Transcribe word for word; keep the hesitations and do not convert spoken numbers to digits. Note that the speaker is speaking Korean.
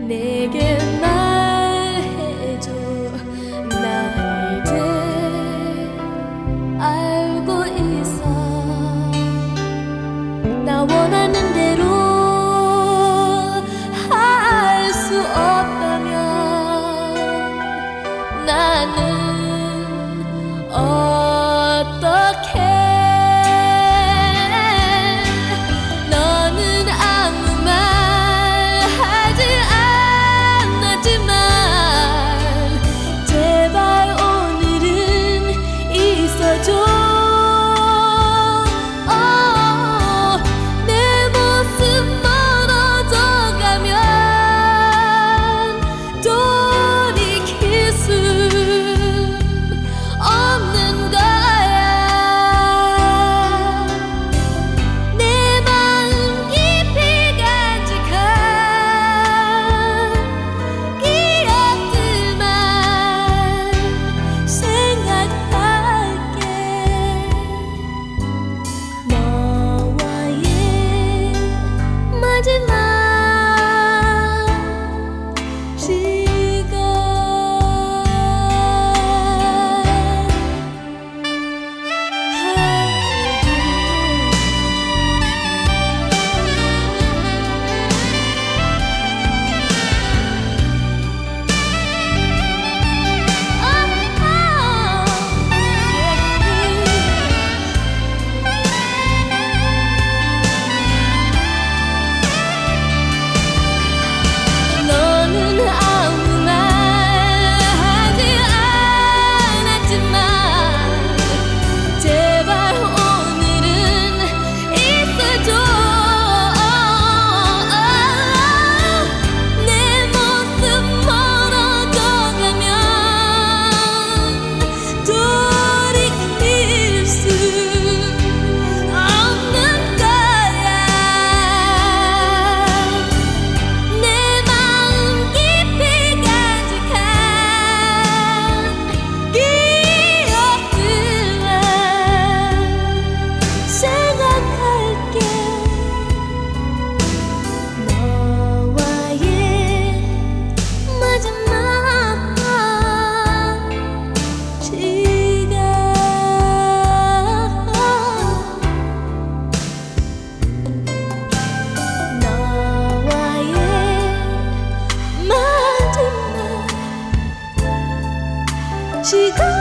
내게 말해줘. 나 이제 알고 있어. 나 원하는 대로 할 수 없다면 나는 어떡해. 너는 아무 말 하지 않았지만 제발 오늘은 있어줘. 어, 내 모습 멀어져가면 돌이킬 수 없는 거야. 내 마음 깊이 간직한 기억들만 생각할게. 너와의 마지막 시간. 너는 아무 말 하지 않았지만 제발 오늘은 있어줘. 내 모습 멀어져가면 돌이킬 수 없는 거야. 내 마음 깊이 간직한 기억들만 생각할게. 너와의 마지막 시간. 너와의 마지막 시간.